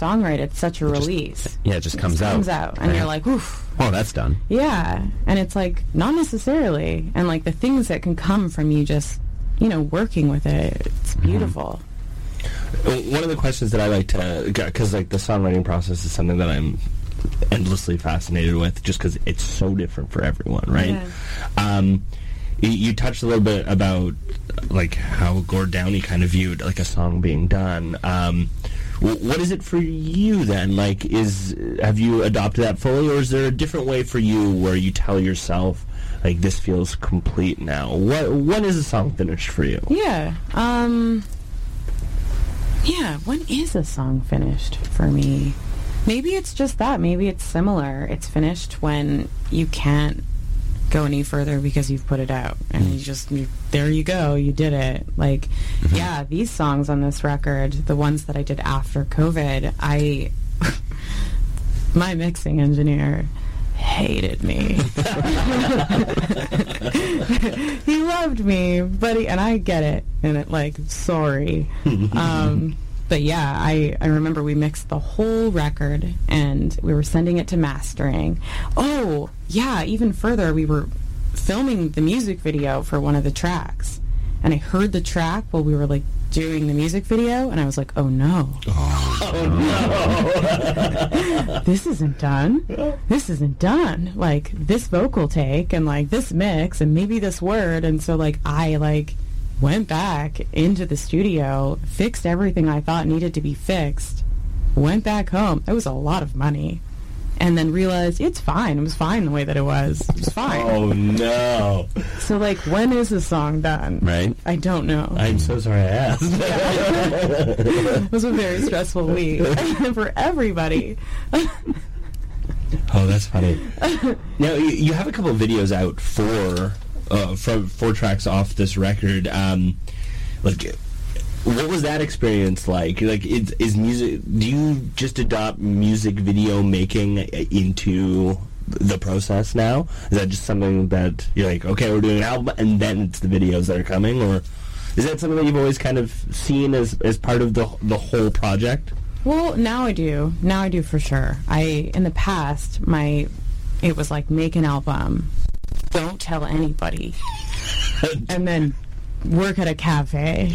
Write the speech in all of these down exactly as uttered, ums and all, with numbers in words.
songwrite, it's such a It just- release. yeah, it just It comes just out. comes out, and Yeah. you're like, oof. Oh, that's done. Yeah, and it's like, not necessarily. And like the things that can come from you just, you know, working with it, it's beautiful. One of the questions that I like to, because like the songwriting process is something that I'm endlessly fascinated with, just because it's so different for everyone, right? Yeah. Um, you, you touched a little bit about like how Gord Downie kind of viewed like a song being done. Um, w- what is it for you then? Like, is have you adopted that fully, or is there a different way for you where you tell yourself like this feels complete now? What when is a song finished for you? Yeah. Um, yeah, when is a song finished for me? Maybe it's just that. Maybe it's similar. It's finished when you can't go any further because you've put it out. And you just, you, there you go, you did it. Like, yeah, these songs on this record, the ones that I did after COVID, I, my mixing engineer hated me. He loved me, but he, and I get it, and it like, sorry. Um, but yeah, I, I remember we mixed the whole record, and we were sending it to mastering. Oh, yeah, even further, we were filming the music video for one of the tracks, and I heard the track while we were like doing the music video, and I was like, oh no. Oh no. This isn't done. This isn't done. Like, this vocal take and like this mix and maybe this word. And so like I like went back into the studio, fixed everything I thought needed to be fixed, went back home. It was a lot of money. And then realized it's fine. It was fine the way that it was. It was fine. Oh no. So like, when is the song done? Right. I don't know. I'm so sorry I asked. It was a very stressful week for everybody. Oh, that's funny. Now, you, you have a couple of videos out for uh, from four tracks off this record. Um, like, what was that experience like? Like, is, is music? Do you just adopt music video making into the process now? Is that just something that you're like, okay, we're doing an album, and then it's the videos that are coming, or is that something that you've always kind of seen as as part of the the whole project? Well, now I do. Now I do for sure. I in the past, my it was like, make an album, don't tell anybody, and then work at a cafe.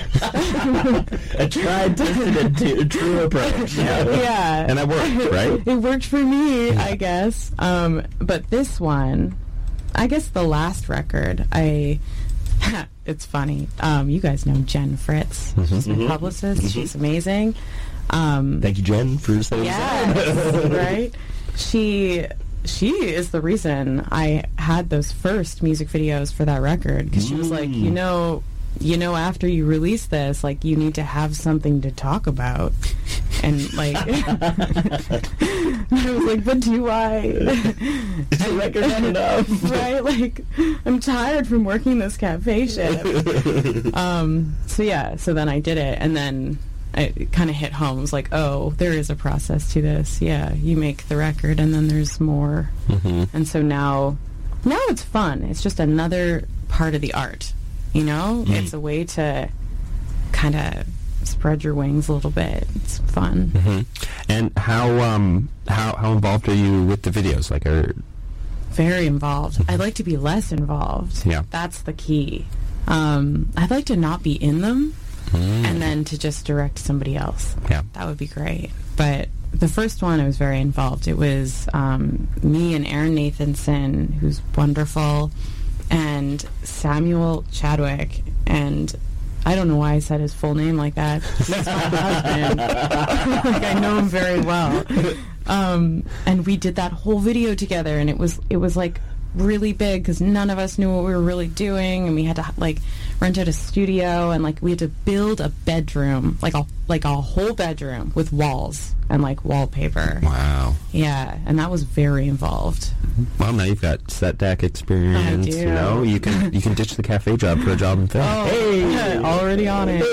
A tried, tested, and t- true approach. Yeah. Yeah, And that worked, right? It worked for me, I guess. Um, but this one, I guess the last record, I. It's funny. Um, you guys know Jen Fritz. She's my Mhm. publicist. Mhm. She's amazing. Um, Thank you, Jen, for saying Yes, that. right? She she is the reason I had those first music videos for that record, because she was like, Mm. you know, you know, after you release this, like, you need to have something to talk about. And like, I was like, but do I? Is the record not enough? Right? Like, I'm tired from working this cafe shift. Um, so yeah, so then I did it, and then it kind of hit home. It was like, oh, there is a process to this. Yeah, you make the record, and then there's more. Mm-hmm. And so now, now it's fun. It's just another part of the art. You know, Mm. it's a way to kind of spread your wings a little bit. It's fun. Mm-hmm. And how um how how involved are you with the videos? Like, are Very involved. I'd like to be less involved. Yeah. That's the key. Um, I'd like to not be in them, and then to just direct somebody else. Yeah. That would be great. But the first one, I was very involved. It was um, me and Aaron Nathanson, who's wonderful, and Samuel Chadwick, and I don't know why I said his full name like that. He's my husband. Like, I know him very well. Um, and we did that whole video together, and it was it was like really big because none of us knew what we were really doing, and we had to like rent out a studio, and like we had to build a bedroom, like a like a whole bedroom with walls and like wallpaper. wow. Yeah, and that was very involved. Well, now you've got set deck experience. I do. You know, you can you can ditch the cafe job for a job in film. Oh, Hey! already on it.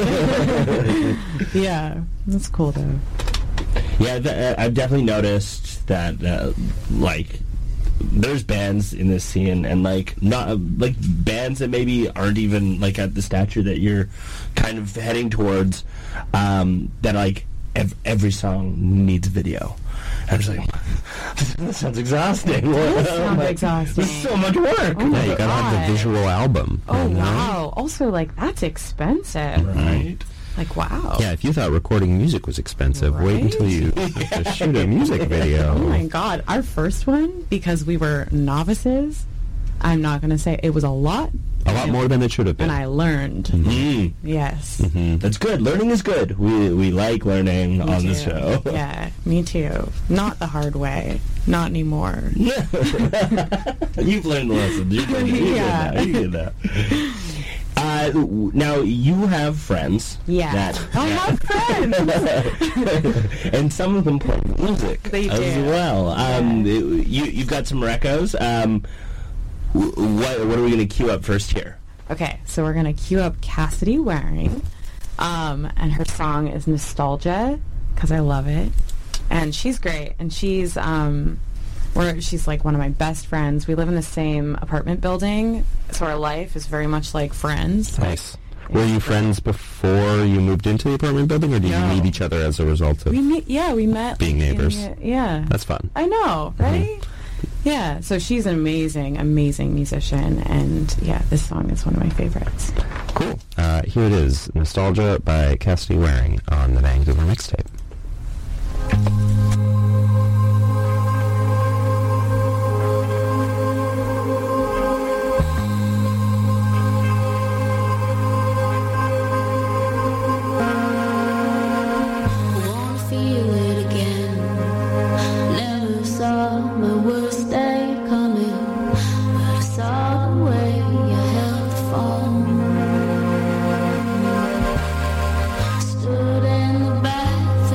Yeah, that's cool though. Yeah, th- uh, I've definitely noticed that, uh, like, there's bands in this scene, and like not uh, like bands that maybe aren't even like at the stature that you're kind of heading towards. Um, that like ev- every song needs video. I was like, this sounds exhausting. This I'm sounds like, exhausting. This is so much work. Oh my Yeah, you gotta have God. the visual album. Oh, you know? wow. Also, like, that's expensive. Right? Like, wow. Yeah, if you thought recording music was expensive, wait Right? until you have to shoot a music video. Oh my God. Our first one, because we were novices, I'm not going to say it was a lot. A lot more than it should have been. And I learned. Mm. Yes. Mhm. That's good. Learning is good. We we like learning Me on too. the show. Yeah, me too. Not the hard way. Not anymore. You've learned the lesson. You did, you Yeah. did that. You did that. Uh, w- now you have friends. Yeah. That, I have friends. and some of them play music They as do. well. Um, Yeah. it- you you've got some recos. Um, w- what what are we going to queue up first here? Okay, so we're going to cue up Cassidy Waring. Um, and her song is Nostalgia, because I love it. And she's great. And she's, um, we're, she's like one of my best friends. We live in the same apartment building, so our life is very much like friends. Nice. Were you friends before you moved into the apartment building, or did No. you meet each other as a result of We meet, yeah, we met. being like, in neighbors? the- yeah. That's fun. I know, right? Yeah, so she's an amazing, amazing musician, and yeah, this song is one of my favorites. Cool. Uh, here it is, Nostalgia by Cassidy Waring on the Vancouver Mixtape. Wanna feel it again. Never saw my worst day coming, but I saw the way you held the phone. Stood in the bathroom.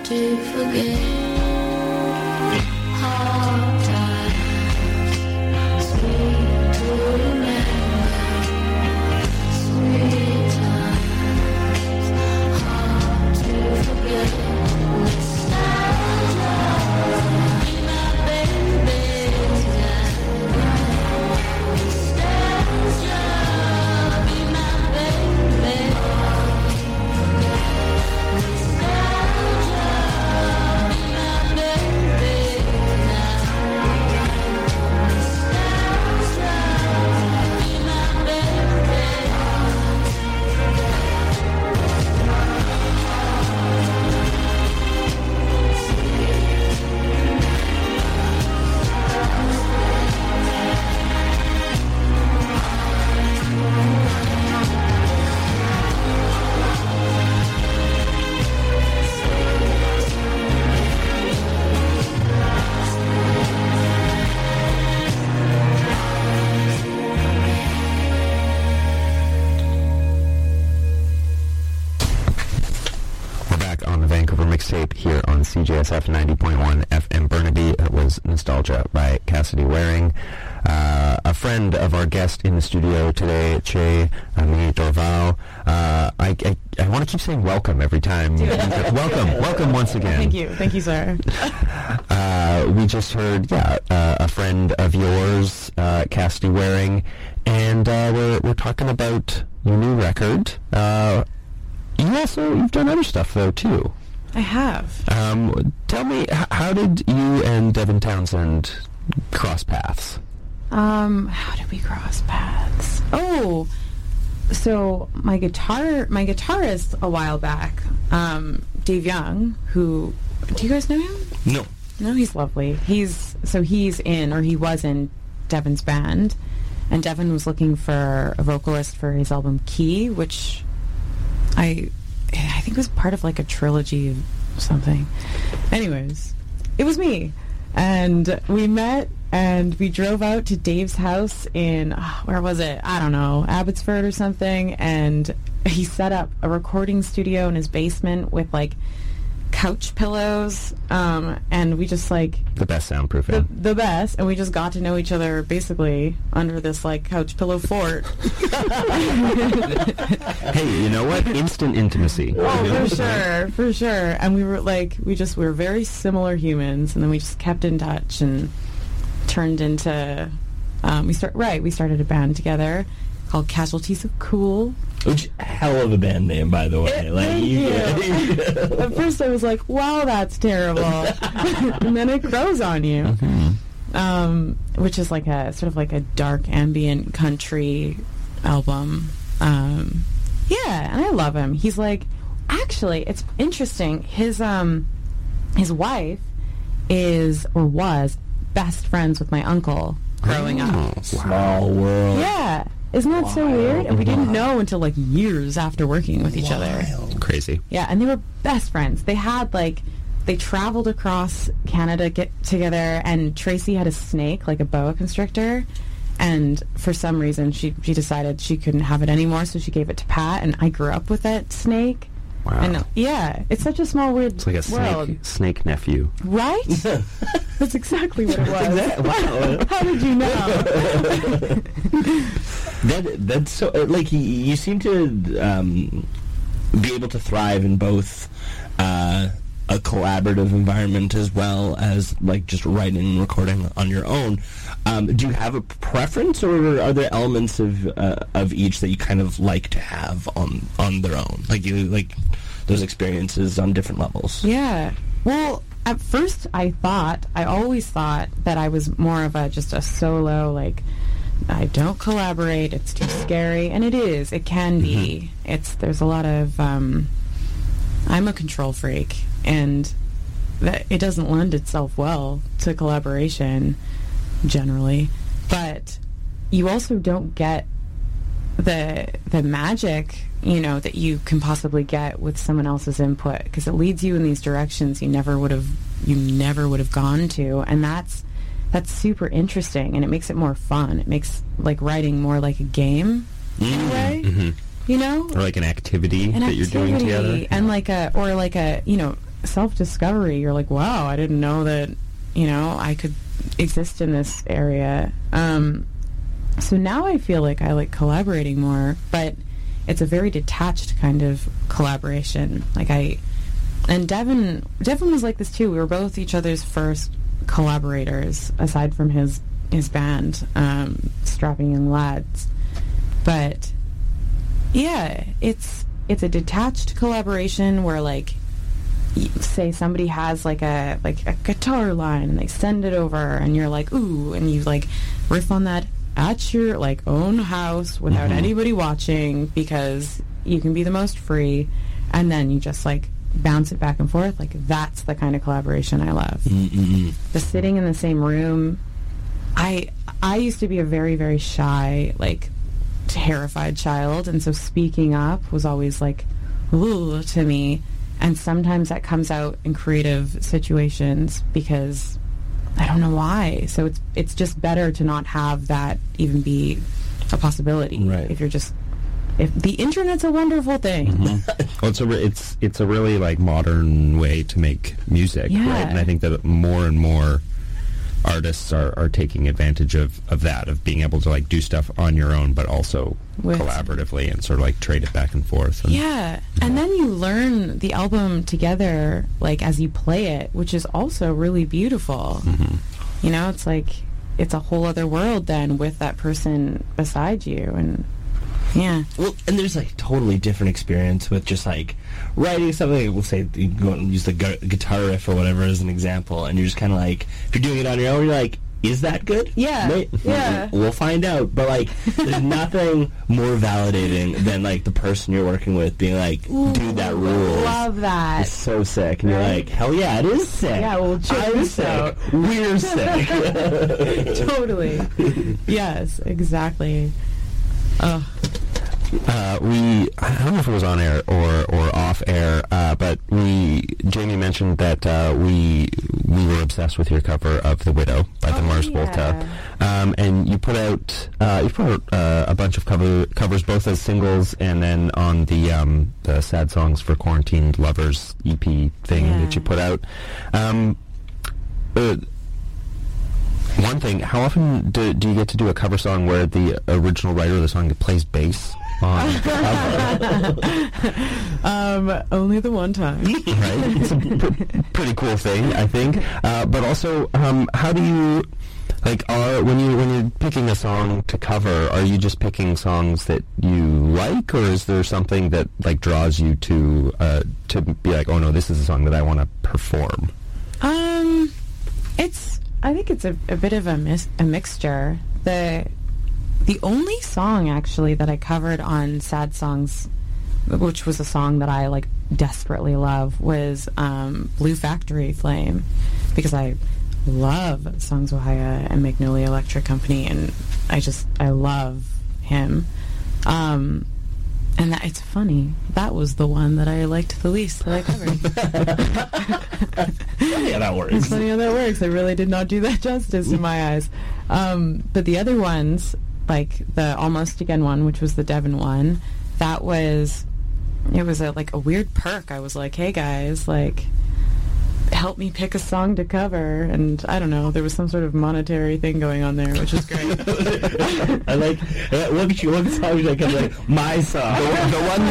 to forget. Hard times, sweet to remember. Sweet times, hard to forget. Nostalgia, be my baby tonight. Nostalgia, be my baby. Mixtape here on C J S F ninety point one F M Burnaby. That was Nostalgia by Cassidy Waring. Uh, a friend of our guest in the studio today, Che Ami Dorval. Uh, I, I, I want to keep saying welcome every time. welcome, welcome once again. Thank you, thank you, sir. uh, we just heard, yeah, uh, a friend of yours, uh, Cassidy Waring, and uh, we're we're talking about your new record. Uh, you also you've done other stuff though too. I have. Um, tell me, h- how did you and Devin Townsend cross paths? Um, how did we cross paths? Oh, so my guitar, my guitarist a while back, um, Dave Young, who, do you guys know him? No. No, he's lovely. He's, so he's in, or he was in Devin's band, and Devin was looking for a vocalist for his album Key, which I... I think it was part of like a trilogy of something. Anyways, it was me. And we met and we drove out to Dave's house in, oh, where was it? I don't know, Abbotsford or something. And he set up a recording studio in his basement with like couch pillows. Um, and we just like... The best soundproofing. The, the best. And we just got to know each other basically under this like couch pillow fort. Hey, you know what? Instant intimacy. Oh, for sure, for sure. And we were like, we just, we were very similar humans, and then we just kept in touch and turned into, um, we start, right, we started a band together called Casualties of Cool. Which hell of a band name, by the way. It, like, thank you, you. At first I was like, wow, that's terrible. And then it grows on you. Mm-hmm. Um, which is like a, sort of like a dark ambient country album. Um, yeah, and I love him. He's like, actually, it's interesting. His, um, his wife is, or was, best friends with my uncle growing oh, up. Small world. Yeah. Isn't that Wild. so weird? And we didn't know until like years after working with each Wild. other. Crazy. Yeah, and they were best friends. They had like, they traveled across Canada get together, and Tracy had a snake, like a boa constrictor, and for some reason she she decided she couldn't have it anymore, so she gave it to Pat, and I grew up with that snake. Wow. And yeah, it's such a small, weird It's like a world. snake, snake nephew. Right? That's exactly what it was. Exactly. Wow. How did you know? that that's so uh, like you, you seem to um, be able to thrive in both uh, a collaborative environment as well as like just writing and recording on your own. Um, do you have a preference, or are there elements of uh, of each that you kind of like to have on on their own? Like you like those experiences on different levels. Yeah. Well, at first I thought, I always thought that I was more of a just a solo, like, I don't collaborate, it's too scary, and it is, it can be. Mm-hmm. It's, there's a lot of, um, I'm a control freak, and that it doesn't lend itself well to collaboration, generally, but you also don't get the the magic, you know, that you can possibly get with someone else's input, because it leads you in these directions you never would have you never would have gone to, and that's that's super interesting, and it makes it more fun. It makes like writing more like a game mm. in a way, mm-hmm. you know, or like an activity an that activity, you're doing together, and like a or like a you know self-discovery. You're like, wow, I didn't know that, you know, I could exist in this area. Um, so now I feel like I like collaborating more, but it's a very detached kind of collaboration. Like I, and Devin, Devin was like this too. We were both each other's first collaborators, aside from his his band, um, Strapping Young Lads. But yeah, it's it's a detached collaboration where, like, y- say somebody has like a like a guitar line and they send it over, and you're like, ooh, and you like riff on that at your like own house without Mhm. anybody watching, because you can be the most free, and then you just like bounce it back and forth. Like, that's the kind of collaboration I love. Mm-mm. The sitting in the same room. I I used to be a very, very shy, like, terrified child, and so speaking up was always like, ooh, to me. And sometimes that comes out in creative situations because I don't know why. So it's it's just better to not have that even be a possibility. Right. If you're just, if the internet's a wonderful thing. Mm-hmm. Well, it's a re- it's it's a really like modern way to make music, Yeah. right? And I think that more and more artists are, are taking advantage of, of that, of being able to like do stuff on your own, but also With- collaboratively and sort of like trade it back and forth. And Yeah, and then you learn the album together, like, as you play it, which is also really beautiful. Mhm. You know, it's like, it's a whole other world then with that person beside you, and yeah. Well, and there's like totally different experience with just like writing something. We'll say you go and use the gu- guitar riff or whatever as an example, and you're just kind of like, if you're doing it on your own, you're like, is that good? Yeah, May- yeah. We'll find out. But like, there's nothing more validating than like the person you're working with being like, dude, that rules. Love that. It's so sick, and you're Right? like, hell yeah, it is sick. Yeah, well, check I'm this sick. out. We're sick. Totally. Yes, exactly. Oh, Uh, we, I don't know if it was on air or, or off air, uh, but we, Jamie mentioned that uh, we we were obsessed with your cover of The Widow by the Oh, Mars yeah. Volta. Um, and you put out, uh, you put out uh, a bunch of cover covers, both as singles and then on the, um, the Sad Songs for Quarantined Lovers E P thing Yeah. that you put out. Um, uh, one thing, how often do, do you get to do a cover song where the original writer of the song plays bass on the cover? um, only the one time. Right? It's a pr- pretty cool thing, I think. Uh, but also, um, how do you, like, are, when, you, when you're picking a song to cover, are you just picking songs that you like, or is there something that, like, draws you to, uh, to be like, oh no, this is a song that I want to perform? Um, it's, I think it's a, a bit of a, mis- a mixture. The the only song actually that I covered on Sad Songs, which was a song that I like desperately love, was um, Blue Factory Flame, because I love Songs Ohia and Magnolia Electric Company, and I just I love him. Um, and that, it's funny, that was the one that I liked the least that I covered. Yeah, that works. It's funny how that works. I really did not do that justice in my eyes. Um, but the other ones, like the Almost Again one, which was the Devon one, that was, it was a, like a weird perk. I was like, hey guys, like, help me pick a song to cover. And I don't know, there was some sort of monetary thing going on there, which is great. I like, uh, what, what song should I come like, my song. The, the one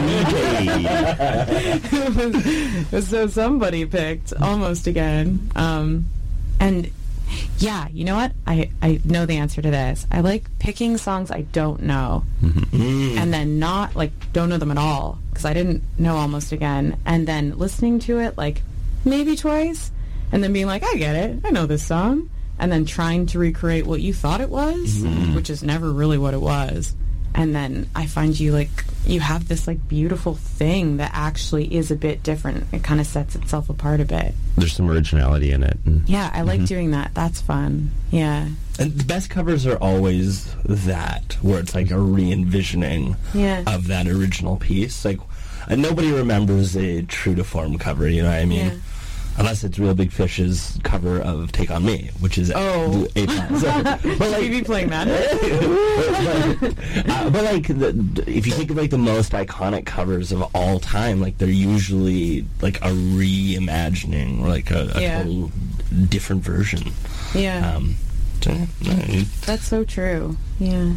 that gets me paid. It was- so somebody picked Almost Again. Um, and yeah, you know what? I, I know the answer to this. I like picking songs I don't know. Mm. And then not, like, don't know them at all. Because I didn't know Almost Again. And then listening to it, like, maybe twice. And then being like, I get it. I know this song. And then trying to recreate what you thought it was, which is never really what it was. And then I find you, like, you have this, like, beautiful thing that actually is a bit different. It kind of sets itself apart a bit. There's some originality in it. And Yeah, I like doing that. That's fun. Yeah. And the best covers are always that, where it's like a re-envisioning Yeah. of that original piece. Like, and nobody remembers a true to form cover, you know what I mean? Yeah. Unless it's Real Big Fish's cover of Take On Me, which is Oh. A plus. But Should like, we be playing that? but, uh, but like, the, if you think of like the most iconic covers of all time, like they're usually like a reimagining or like a, a Yeah. total different version. Yeah. Um, so, yeah, That's so true. Yeah.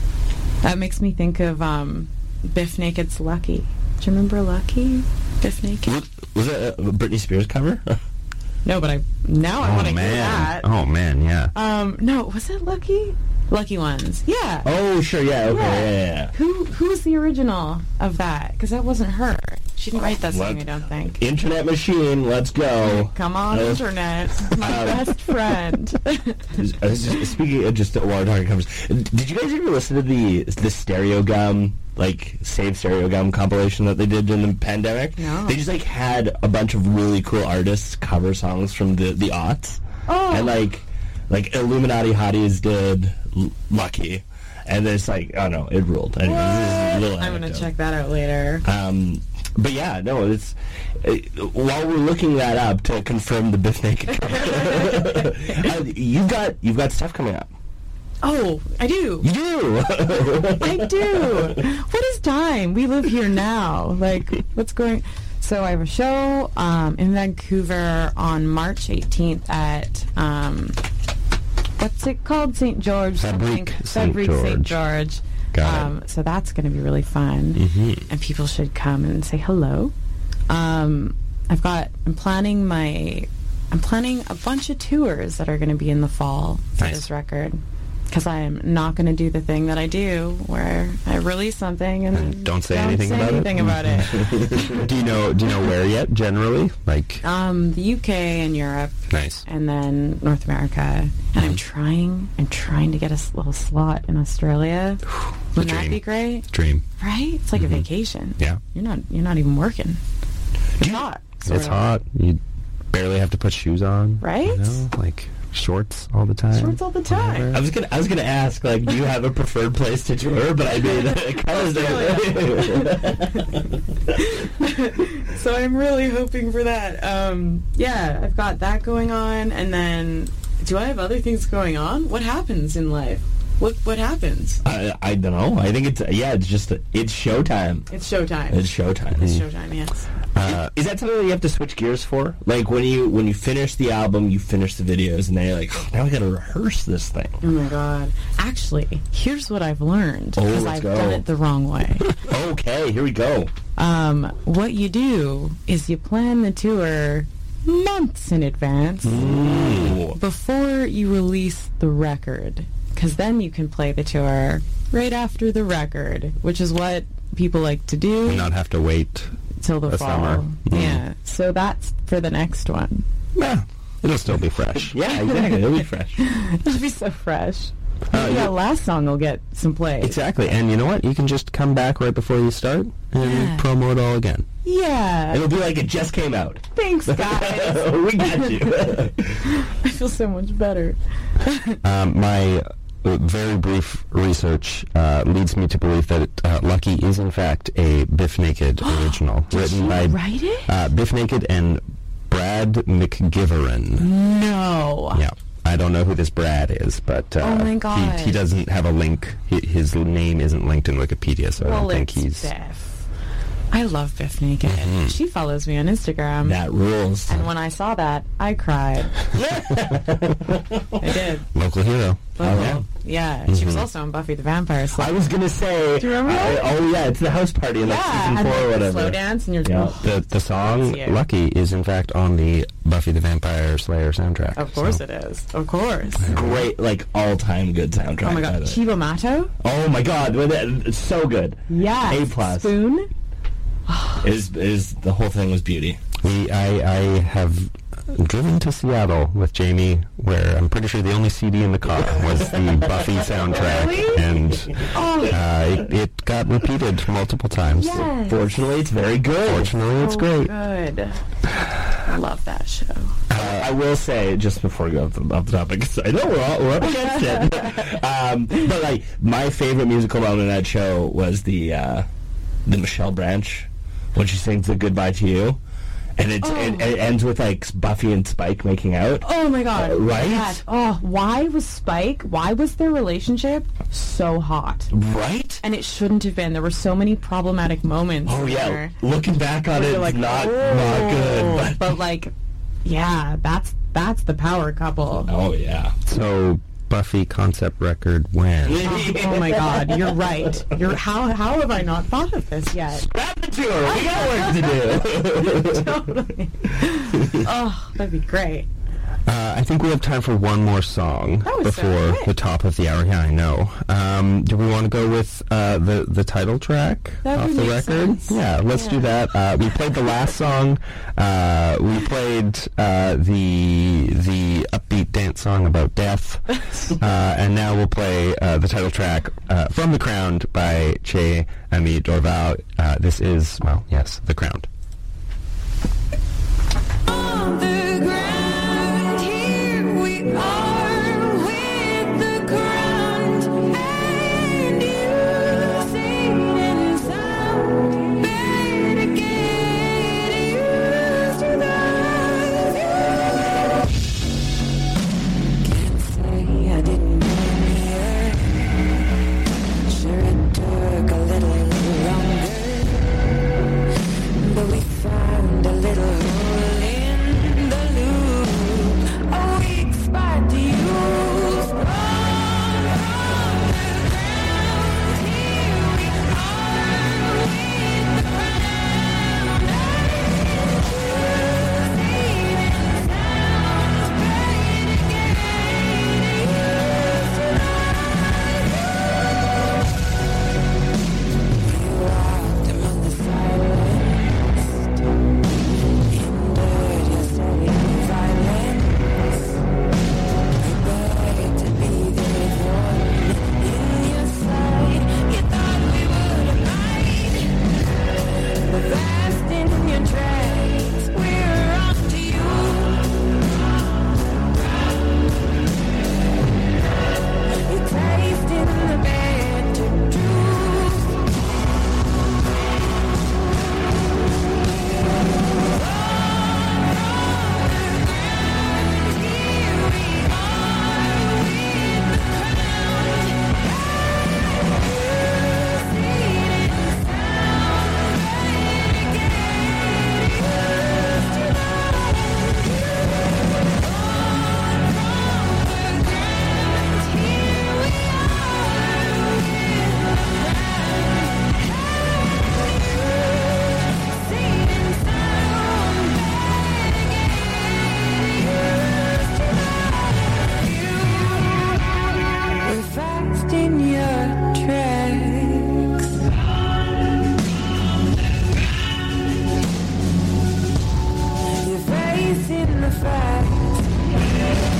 That makes me think of um, Biff Naked's Lucky. Do you remember Lucky? Biff Naked? was, was it a Britney Spears cover? No, but I now I want Oh to hear man. that. Oh man, yeah. Um, no, was it Lucky? Lucky Ones. Yeah. Oh, sure, yeah, okay, Yeah. yeah, yeah. yeah. Who who was the original of that? Because that wasn't her. She didn't write that song, What? I don't think. Internet machine, let's go. Come on, Uh, internet, my um, best friend. I was just, speaking of just while we're talking covers, did you guys ever listen to the the Stereo Gum, like Save Stereo Gum compilation that they did during the pandemic? No. They just like had a bunch of really cool artists cover songs from the the aughts, Oh. and like like Illuminati Hotties did L- Lucky, and it's like oh no, it ruled. Anyways, this is a little I'm gonna anecdote. check that out later. Um, but yeah, no, it's uh, while we're looking that up to confirm the Biff Naked cover, uh, you've got you've got stuff coming up. Oh, I do. You do. I do. What is time? We live here now. Like, what's going? So I have a show um, in Vancouver on March eighteenth at um, what's it called? Saint George. something. Fabrique Saint Fabrique Saint George. George. Got it. Um, so that's going to be really fun, Mhm. and people should come and say hello. Um, I've got. I'm planning my. I'm planning a bunch of tours that are going to be in the fall for Nice. this record. Because I am not going to do the thing that I do, where I release something and, And don't say anything about it? anything about it. do you know do you know where yet generally? Like Um, the U K and Europe, nice. and then North America. And I'm trying. I'm trying to get a s- little slot in Australia. Wouldn't that dream. be great? Dream. Right? It's like a vacation. Yeah. You're not. You're not even working. It's hot. sort It's of. hot. You barely have to put shoes on. Right? You know, like shorts all the time. Shorts all the time. Whatever. I was gonna I was gonna ask like, do you have a preferred place to tour? But I mean, it kind of. So I'm really hoping for that. Um, yeah, I've got that going on, and then do I have other things going on? What happens in life? What what happens? I, I don't know. I think it's yeah. It's just it's showtime. It's showtime. It's showtime. It's showtime. Yes. Uh, Is that something that you have to switch gears for? Like when you when you finish the album, you finish the videos, and then you're like, oh, now we got to rehearse this thing. Oh my god. Actually, here's what I've learned Oh, because let's I've go. done it the wrong way. Okay, here we go. Um, what you do is you plan the tour months in advance Ooh. before you release the record, because then you can play the tour right after the record, which is what people like to do and not have to wait. till the a fall. summer. Mm. Yeah, so that's for the next one. Yeah, it'll still be fresh. Yeah, exactly. It'll be fresh. It'll be so fresh. Uh, Maybe you- that last song will get some play. Exactly, and you know what? You can just come back right before you start and Yeah. promo it all again. Yeah. It'll be like it just came out. Thanks, guys. We got you. I feel so much better. Um, my uh, very brief research uh, leads me to believe that uh, Lucky is in fact a Biff Naked original, written you by write it? Uh, Biff Naked and Brad McGivern. No. Yeah. I don't know who this Brad is, but uh, Oh my God. He, he doesn't have a link. He, his name isn't linked in Wikipedia, so I Well, don't think it's he's... Biff. I love Biff Naked. Mm-hmm. She follows me on Instagram. That rules. And when I saw that, I cried. I did. Local hero. Oh, yeah. yeah. She was also on Buffy the Vampire Slayer. I was gonna say. Do you remember I- that? oh yeah, it's the house party in like yeah, season and four like or the whatever. slow dance, and you're Yeah. The the song That's you. Lucky is in fact on the Buffy the Vampire Slayer soundtrack. Of course so. it is. Of course. Great, like all-time good soundtrack. Oh my by god. the way. Chiba Mato? Oh my god, well, that- it's so good. Yeah. A plus. Spoon? Is is the whole thing was beauty. We I I have driven to Seattle with Jamie, where I'm pretty sure the only C D in the car was the Buffy soundtrack, Really? and Oh, uh, it, it got repeated multiple times. yes. Fortunately, it's very good. Fortunately, it's Oh, great. good. I love that show. Uh, I will say, just before we go off the, off the topic, 'cause I know we're all we're up against it. um, but like, my favorite musical moment in that show was the uh, the Michelle Branch when she sings the "Goodbye to You," And it's, Oh. it, it ends with like Buffy and Spike making out. Oh my god. Uh, right? Yes. Oh, why was Spike, why was their relationship so hot? Right? And it shouldn't have been. There were so many problematic moments. Oh yeah. where- Looking back on where it, you're it's like, not oh, not good. But, but like, yeah, that's that's the power couple. oh yeah. So Buffy concept record when? Oh my god, you're right. You're how how have I not thought of this yet? Grab the tour. We got work to do. Totally. Oh, that'd be great. Uh, I think we have time for one more song That was so before quick. the top of the hour. Yeah, I know. Um, do we want to go with uh, the the title track That off would the make record? sense. Yeah, let's do Yeah. that. Uh, we played the last song. Uh, we played uh, the the upbeat dance song about death, uh, and now we'll play uh, the title track uh, "From the Crown" by Che Ami Dorval. Uh, this is well, yes, The Crown. On the ground, here we are with the ground, and you sing and sound. Better get used to that. Can't say I didn't come here. Sure, it took a little longer, but we found a little hole in the loop. A weak spot to use. On, on the ground, here we are with the ground. Seen and sounds better get used to that. We walked among the silence. Hindered your steady violence. Prepared to be the one in your side. You thought we would hide, but fast in your tracks. We're on to you. You taste in the bitter truth. We're fast in your tracks. You're facing the facts.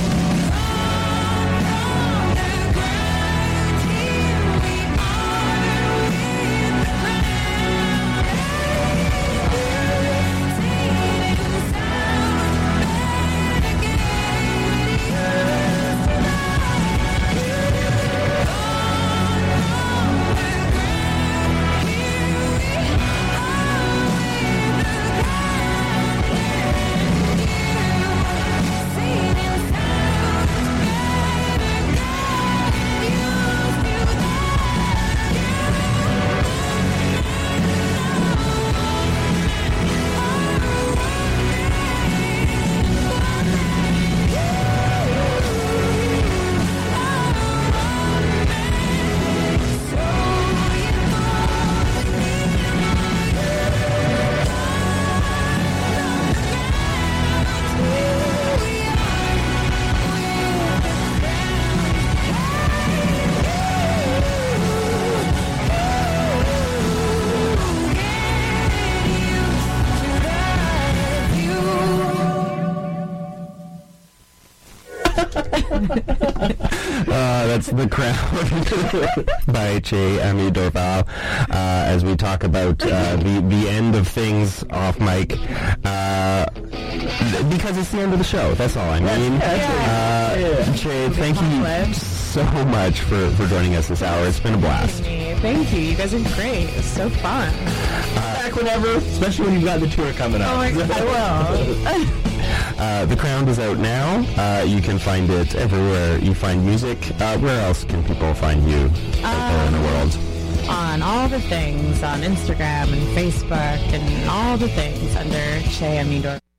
Uh, that's The Crown by Che Ami Dorval. Uh, as we talk about uh, the the end of things off mic, uh, because it's the end of the show. That's all I mean. Uh, Che, thank you so much for, for joining us this hour. It's been a blast. Thank you. You guys are great. It's so fun. Back whenever, especially when you've got the tour coming up. Oh my God, I will. Uh, the Crown is out now. Uh, you can find it everywhere you find music. Uh, where else can people find you out there in the world? On all the things, on Instagram and Facebook and all the things under Che Amidor.